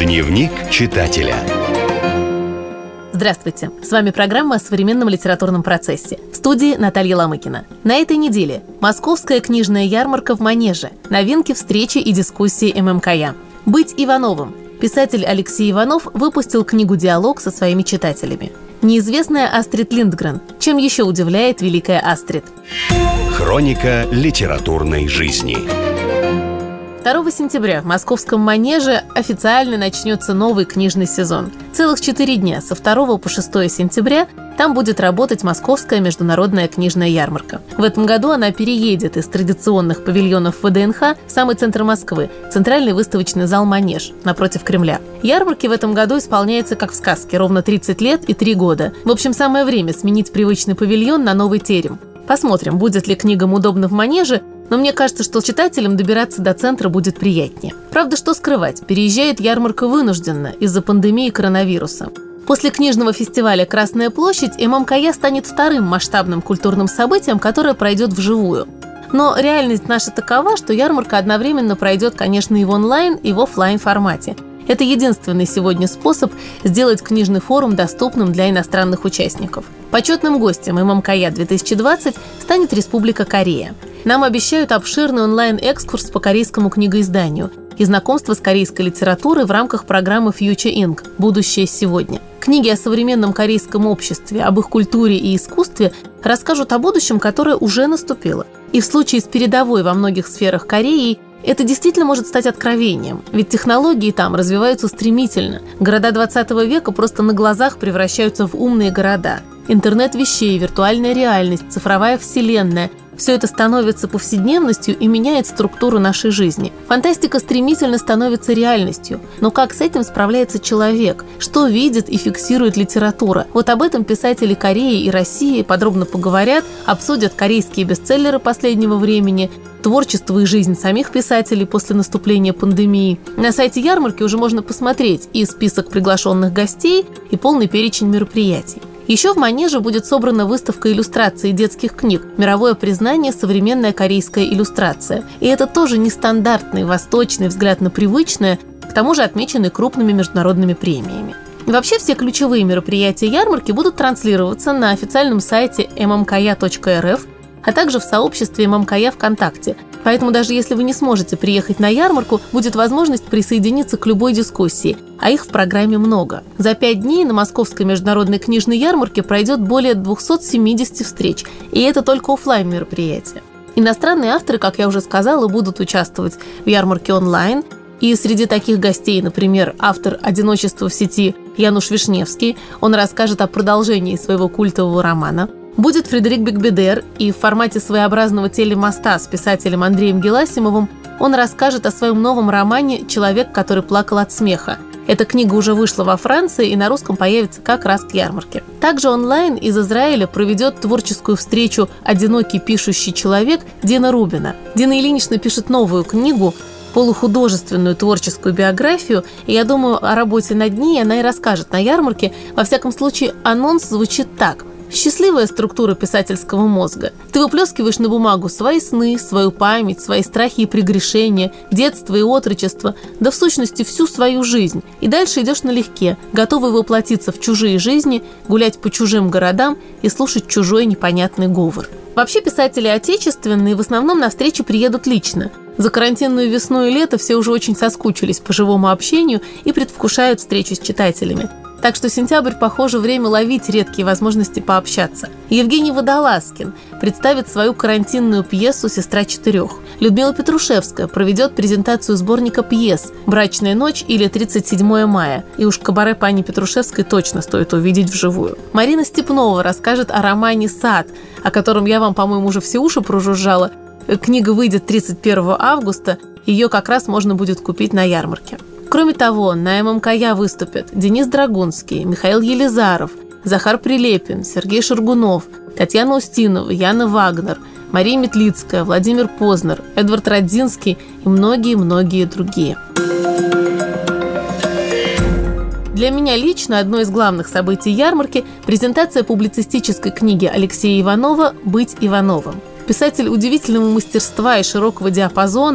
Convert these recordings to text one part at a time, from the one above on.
Дневник читателя. Здравствуйте! С вами программа о современном литературном процессе. В студии Наталья Ломыкина. На этой неделе Московская книжная ярмарка в Манеже. Новинки, встречи и дискуссии ММКЯ. «Быть Ивановым». Писатель Алексей Иванов выпустил книгу-диалог со своими читателями. Неизвестная Астрид Линдгрен. Чем еще удивляет великая Астрид? Хроника литературной жизни. 2 сентября в Московском Манеже официально начнется новый книжный сезон. Целых 4 дня, со 2 по 6 сентября, там будет работать Московская международная книжная ярмарка. В этом году она переедет из традиционных павильонов ВДНХ в самый центр Москвы, центральный выставочный зал «Манеж» напротив Кремля. Ярмарке в этом году исполняется, как в сказке, ровно 30 лет и 3 года. В общем, самое время сменить привычный павильон на новый терем. Посмотрим, будет ли книгам удобно в Манеже, но мне кажется, что читателям добираться до центра будет приятнее. Правда, что скрывать, переезжает ярмарка вынужденно из-за пандемии коронавируса. После книжного фестиваля «Красная площадь» ММКЯ станет вторым масштабным культурным событием, которое пройдет вживую. Но реальность наша такова, что ярмарка одновременно пройдет, конечно, и в онлайн, и в офлайн формате. Это единственный сегодня способ сделать книжный форум доступным для иностранных участников. Почетным гостем ММКЯ 2020 станет Республика Корея. Нам обещают обширный онлайн-экскурс по корейскому книгоизданию и знакомство с корейской литературой в рамках программы Future Inc. «Будущее сегодня». Книги о современном корейском обществе, об их культуре и искусстве расскажут о будущем, которое уже наступило. И в случае с передовой во многих сферах Кореей это действительно может стать откровением, ведь технологии там развиваются стремительно. Города 20 века просто на глазах превращаются в умные города. Интернет вещей, виртуальная реальность, цифровая вселенная – все это становится повседневностью и меняет структуру нашей жизни. Фантастика стремительно становится реальностью. Но как с этим справляется человек? Что видит и фиксирует литература? Вот об этом писатели Кореи и России подробно поговорят, обсудят корейские бестселлеры последнего времени, творчество и жизнь самих писателей после наступления пандемии. На сайте ярмарки уже можно посмотреть и список приглашенных гостей, и полный перечень мероприятий. Еще в Манеже будет собрана выставка иллюстраций детских книг «Мировое признание. Современная корейская иллюстрация». И это тоже нестандартный восточный взгляд на привычное, к тому же отмеченный крупными международными премиями. И вообще все ключевые мероприятия ярмарки будут транслироваться на официальном сайте mmkya.rf, а также в сообществе ММКЯ ВКонтакте. Поэтому даже если вы не сможете приехать на ярмарку, будет возможность присоединиться к любой дискуссии, а их в программе много. За 5 дней на Московской международной книжной ярмарке пройдет более 270 встреч, и это только офлайн мероприятия. Иностранные авторы, как я уже сказала, будут участвовать в ярмарке онлайн, и среди таких гостей, например, автор «Одиночества в сети» Януш Вишневский, он расскажет о продолжении своего культового романа. Будет Фредерик Бекбедер, и в формате своеобразного телемоста с писателем Андреем Геласимовым он расскажет о своем новом романе «Человек, который плакал от смеха». Эта книга уже вышла во Франции и на русском появится как раз к ярмарке. Также онлайн из Израиля проведет творческую встречу «Одинокий пишущий человек» Дина Рубина. Дина Ильинична пишет новую книгу, полухудожественную творческую биографию, и я думаю, о работе над ней она и расскажет на ярмарке. Во всяком случае, анонс звучит так. Счастливая структура писательского мозга. Ты выплескиваешь на бумагу свои сны, свою память, свои страхи и прегрешения, детство и отрочество, да в сущности всю свою жизнь. И дальше идешь налегке, готовый воплотиться в чужие жизни, гулять по чужим городам и слушать чужой непонятный говор. Вообще писатели отечественные в основном на встречи приедут лично. За карантинную весну и лето все уже очень соскучились по живому общению и предвкушают встречу с читателями. Так что сентябрь, похоже, время ловить редкие возможности пообщаться. Евгений Водолазкин представит свою карантинную пьесу «Сестра четырех». Людмила Петрушевская проведет презентацию сборника пьес «Брачная ночь» или «37 мая». И уж кабаре пани Петрушевской точно стоит увидеть вживую. Марина Степнова расскажет о романе «Сад», о котором я вам, по-моему, уже все уши прожужжала. Книга выйдет 31 августа, ее как раз можно будет купить на ярмарке. Кроме того, на ММКЯ выступят Денис Драгунский, Михаил Елизаров, Захар Прилепин, Сергей Шаргунов, Татьяна Устинова, Яна Вагнер, Мария Метлицкая, Владимир Познер, Эдвард Радзинский и многие-многие другие. Для меня лично одно из главных событий ярмарки – презентация публицистической книги Алексея Иванова «Быть Ивановым». Писатель удивительного мастерства и широкого диапазона,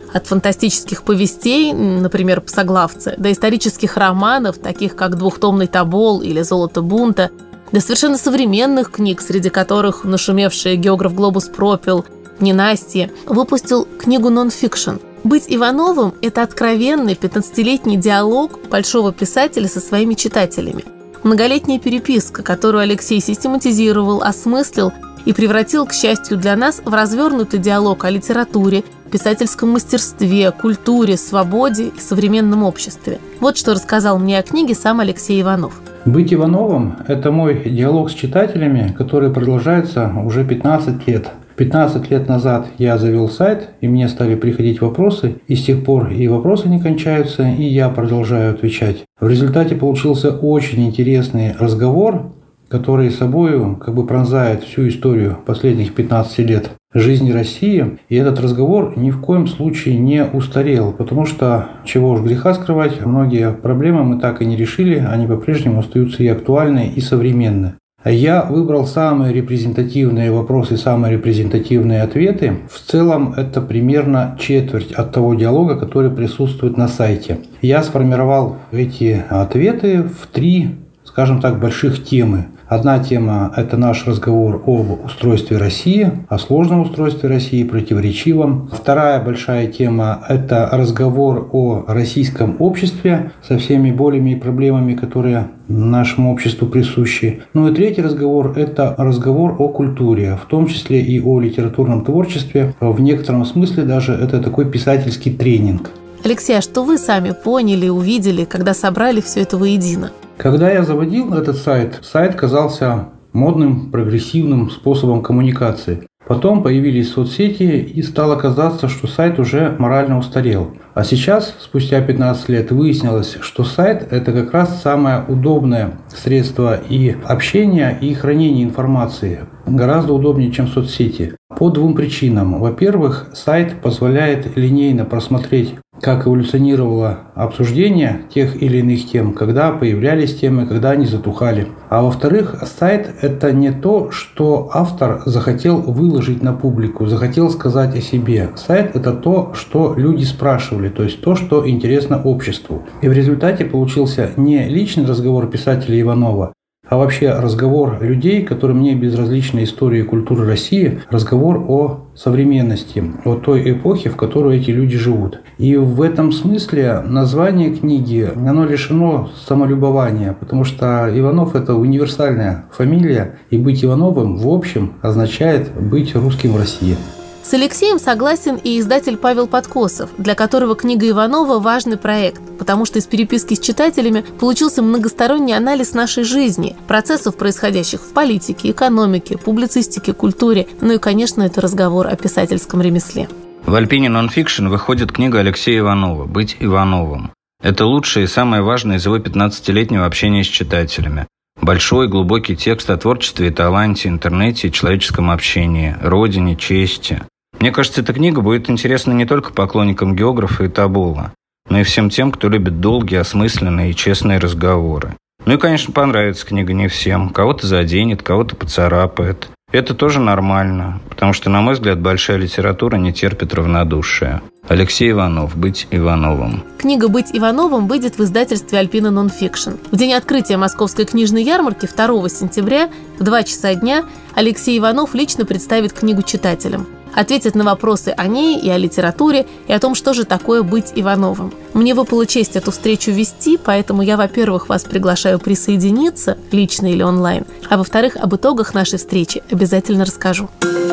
От фантастических повестей, например, «Псоглавцы», до исторических романов, таких как «Двухтомный Тобол» или «Золото бунта», до совершенно современных книг, среди которых нашумевший географ Глобус Пропил, ненастье, выпустил книгу «Нон-фикшн». «Быть Ивановым» – это откровенный 15-летний диалог большого писателя со своими читателями. Многолетняя переписка, которую Алексей систематизировал, осмыслил и превратил, к счастью для нас, в развернутый диалог о литературе, писательском мастерстве, культуре, свободе и современном обществе. Вот что рассказал мне о книге сам Алексей Иванов. «Быть Ивановым» – это мой диалог с читателями, который продолжается уже 15 лет. 15 лет назад я завел сайт, и мне стали приходить вопросы, и с тех пор и вопросы не кончаются, и я продолжаю отвечать. В результате получился очень интересный разговор, который собою пронзает всю историю последних 15 лет жизни России. И этот разговор ни в коем случае не устарел, потому что, чего уж греха скрывать, многие проблемы мы так и не решили, они по-прежнему остаются и актуальны, и современны. Я выбрал самые репрезентативные вопросы, самые репрезентативные ответы. В целом это примерно четверть от того диалога, который присутствует на сайте. Я сформировал эти ответы в 3, скажем так, больших темы. Одна тема – это наш разговор об устройстве России, о сложном устройстве России, противоречивом. Вторая большая тема – это разговор о российском обществе со всеми болями и проблемами, которые нашему обществу присущи. И третий разговор – это разговор о культуре, в том числе и о литературном творчестве. В некотором смысле даже это такой писательский тренинг. Алексей, а что вы сами поняли, увидели, когда собрали все это воедино? Когда я заводил этот сайт казался модным, прогрессивным способом коммуникации. Потом появились соцсети, и стало казаться, что сайт уже морально устарел. А сейчас, спустя 15 лет, выяснилось, что сайт – это как раз самое удобное средство и общения, и хранения информации. Гораздо удобнее, чем соцсети. По 2 причинам. Во-первых, сайт позволяет линейно просмотреть, как эволюционировало обсуждение тех или иных тем, когда появлялись темы, когда они затухали. А во-вторых, сайт – это не то, что автор захотел выложить на публику, захотел сказать о себе. Сайт – это то, что люди спрашивали, то есть то, что интересно обществу. И в результате получился не личный разговор писателя Иванова, а вообще разговор людей, которым не безразлична история и культура России, разговор о современности, о той эпохе, в которой эти люди живут. И в этом смысле название книги, оно лишено самолюбования, потому что Иванов – это универсальная фамилия, и быть Ивановым, в общем, означает быть русским в России. С Алексеем согласен и издатель Павел Подкосов, для которого книга Иванова – важный проект, потому что из переписки с читателями получился многосторонний анализ нашей жизни, процессов, происходящих в политике, экономике, публицистике, культуре, и, конечно, это разговор о писательском ремесле. В Альпине «Нонфикшн» выходит книга Алексея Иванова «Быть Ивановым». Это лучшее и самое важное из его 15-летнего общения с читателями. Большой глубокий текст о творчестве и таланте, интернете и человеческом общении, родине, чести. Мне кажется, эта книга будет интересна не только поклонникам географа и Тобола, но и всем тем, кто любит долгие, осмысленные и честные разговоры. И, конечно, понравится книга не всем. Кого-то заденет, кого-то поцарапает. Это тоже нормально, потому что, на мой взгляд, большая литература не терпит равнодушия. Алексей Иванов «Быть Ивановым». Книга «Быть Ивановым» выйдет в издательстве «Альпина Нонфикшн». В день открытия Московской книжной ярмарки 2 сентября в 2 часа дня Алексей Иванов лично представит книгу читателям. Ответит на вопросы о ней и о литературе, и о том, что же такое быть Ивановым. Мне выпала честь эту встречу вести, поэтому я, во-первых, вас приглашаю присоединиться, лично или онлайн, а во-вторых, об итогах нашей встречи обязательно расскажу.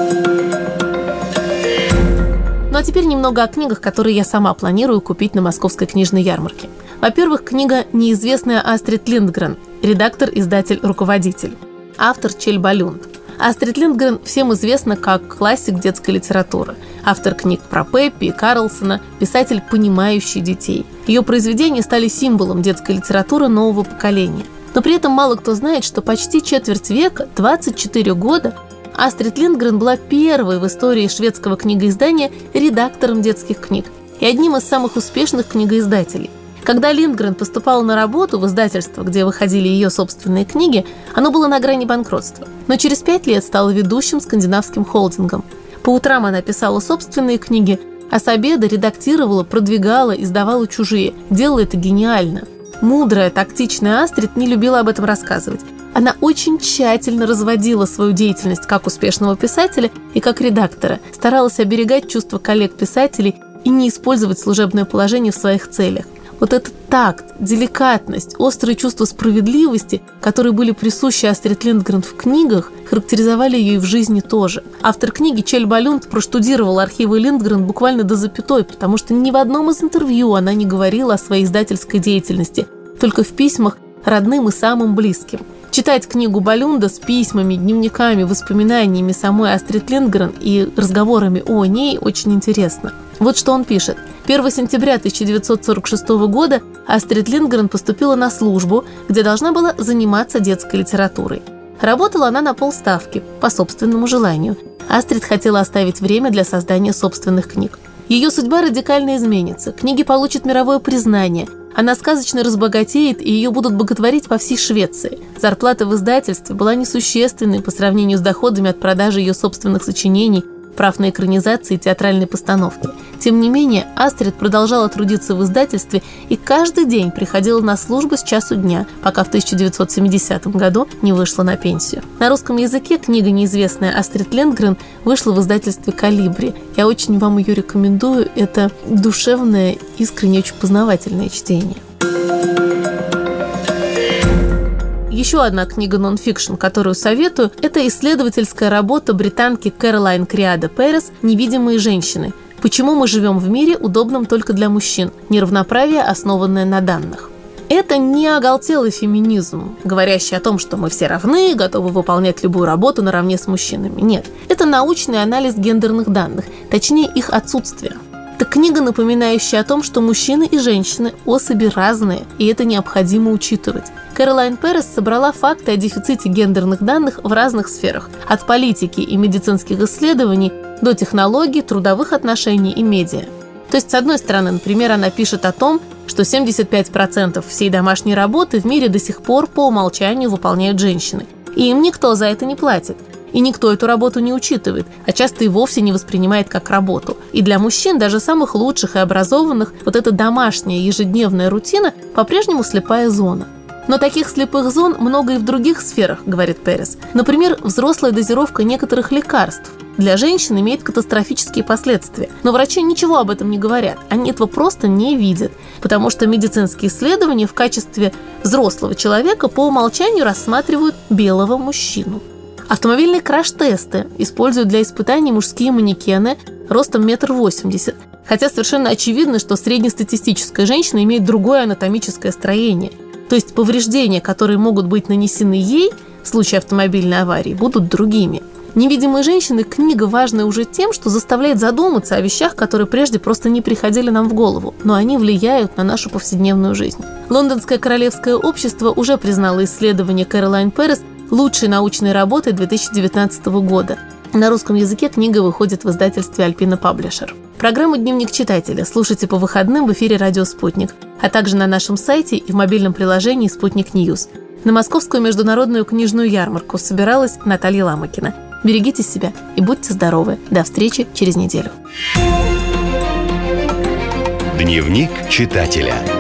Ну а теперь немного о книгах, которые я сама планирую купить на Московской книжной ярмарке. Во-первых, книга «Неизвестная Астрид Линдгрен», редактор, издатель, руководитель. Автор Чель Балюнд. Астрид Линдгрен всем известна как классик детской литературы. Автор книг про Пеппи и Карлсона, писатель, понимающий детей. Ее произведения стали символом детской литературы нового поколения. Но при этом мало кто знает, что почти четверть века, 24 года, Астрид Линдгрен была первой в истории шведского книгоиздания редактором детских книг и одним из самых успешных книгоиздателей. Когда Линдгрен поступала на работу в издательство, где выходили ее собственные книги, оно было на грани банкротства. Но через 5 лет стало ведущим скандинавским холдингом. По утрам она писала собственные книги, А с обеда редактировала, продвигала, издавала чужие. Делала это гениально. Мудрая, тактичная Астрид не любила об этом рассказывать. Она очень тщательно разводила свою деятельность как успешного писателя и как редактора, старалась оберегать чувства коллег-писателей и не использовать служебное положение в своих целях. Вот этот такт, деликатность, острые чувства справедливости, которые были присущи Астрид Линдгрен в книгах, характеризовали ее и в жизни тоже. Автор книги Кjell Балюнд проштудировал архивы Линдгрен буквально до запятой, потому что ни в одном из интервью она не говорила о своей издательской деятельности, только в письмах родным и самым близким. Читать книгу Балюнда с письмами, дневниками, воспоминаниями самой Астрид Линдгрен и разговорами о ней очень интересно. Вот что он пишет. 1 сентября 1946 года Астрид Линдгрен поступила на службу, где должна была заниматься детской литературой. Работала она на полставки, по собственному желанию. Астрид хотела оставить время для создания собственных книг. Ее судьба радикально изменится, книги получат мировое признание, она сказочно разбогатеет, и ее будут боготворить по всей Швеции. Зарплата в издательстве была несущественной по сравнению с доходами от продажи ее собственных сочинений, прав на экранизации и театральные постановки. Тем не менее, Астрид продолжала трудиться в издательстве и каждый день приходила на службу с часу дня, пока в 1970 году не вышла на пенсию. На русском языке книга неизвестная Астрид Линдгрен вышла в издательстве «Колибри». Я очень вам ее рекомендую. Это душевное, искренне, очень познавательное чтение. Еще одна книга нон-фикшн, которую советую, это исследовательская работа британки Кэролайн Криадо Перес «Невидимые женщины. Почему мы живем в мире, удобном только для мужчин? Неравноправие, основанное на данных». Это не оголтелый феминизм, говорящий о том, что мы все равны, готовы выполнять любую работу наравне с мужчинами. Нет, это научный анализ гендерных данных, точнее их отсутствие. Это книга, напоминающая о том, что мужчины и женщины – особи разные, и это необходимо учитывать. Кэролайн Перес собрала факты о дефиците гендерных данных в разных сферах – от политики и медицинских исследований до технологий, трудовых отношений и медиа. То есть, с одной стороны, например, она пишет о том, что 75% всей домашней работы в мире до сих пор по умолчанию выполняют женщины. И им никто за это не платит. И никто эту работу не учитывает, а часто и вовсе не воспринимает как работу. И для мужчин, даже самых лучших и образованных, вот эта домашняя ежедневная рутина по-прежнему слепая зона. Но таких слепых зон много и в других сферах, говорит Перес. Например, взрослая дозировка некоторых лекарств для женщин имеет катастрофические последствия. Но врачи ничего об этом не говорят, они этого просто не видят, потому что медицинские исследования в качестве взрослого человека по умолчанию рассматривают белого мужчину. Автомобильные краш-тесты используют для испытаний мужские манекены ростом 1,80 м, хотя совершенно очевидно, что среднестатистическая женщина имеет другое анатомическое строение. То есть повреждения, которые могут быть нанесены ей в случае автомобильной аварии, будут другими. «Невидимые женщины» – книга важная уже тем, что заставляет задуматься о вещах, которые прежде просто не приходили нам в голову, но они влияют на нашу повседневную жизнь. Лондонское королевское общество уже признало исследование Кэролайн Перес лучшей научной работой 2019 года. На русском языке книга выходит в издательстве Альпина Паблишер. Программу «Дневник читателя» слушайте по выходным в эфире «Радио Спутник», а также на нашем сайте и в мобильном приложении «Спутник Ньюс». На Московскую международную книжную ярмарку собиралась Наталья Ломакина. Берегите себя и будьте здоровы. До встречи через неделю. Дневник читателя.